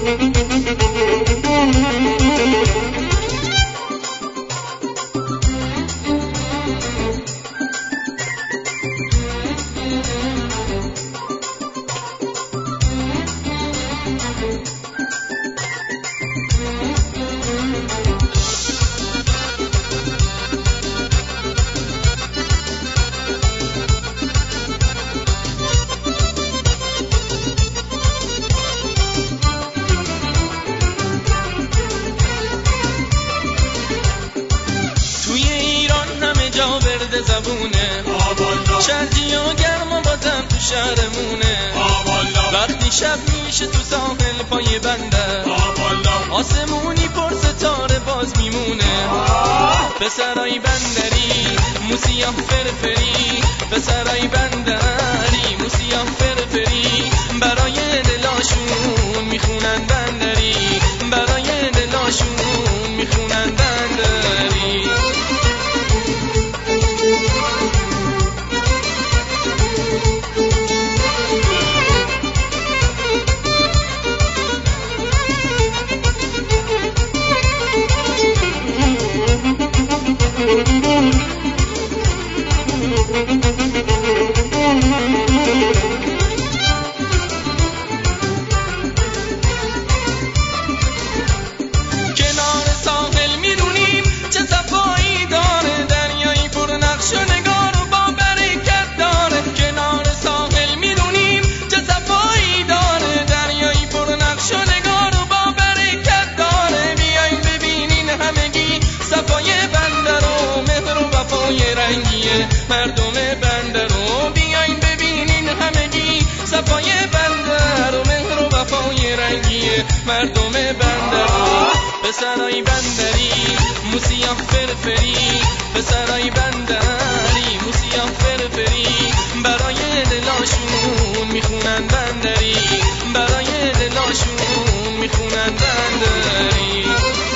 زبونه شرجی و گرم و بازم تو شهرمونه وقتی شب میشه تو ساحل پای بنده آسمونی پر ستاره باز میمونه پسرای بندری موسیاه فرفری پسرای بندری موسیاه فرفری برای دلاشون میخونن بندری برای دلاشون میخونن بندری مردم بنده رو بیاین ببینین همگی صفای بنده رو مهر و وفای رنگی مردم بنده رو پسرای بندری موسیاه فرفری پسرای بندری موسیاه فرفری برای دلاشون میخونن بندری برای دلاشون میخونن بندری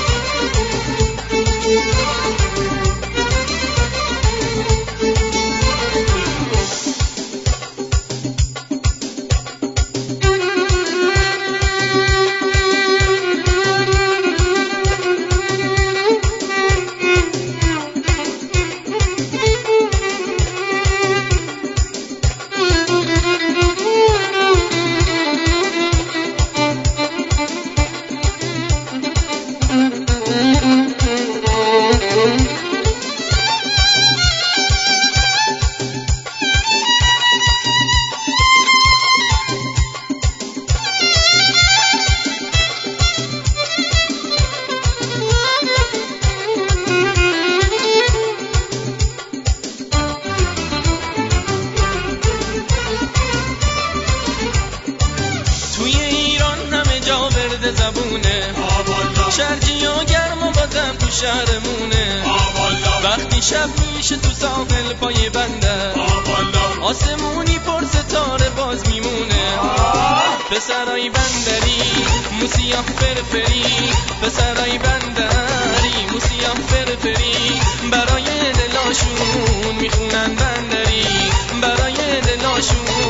زبونه شرجی و گرم و بازم تو شهرمونه وقتی شب میشه تو ساحل پای بنده آسمونی پر ستاره باز میمونه پسرای بندری موسیاه فرفری پسرای بندری موسیاه فرفری برای دلاشون میخونن بندری برای دلاشون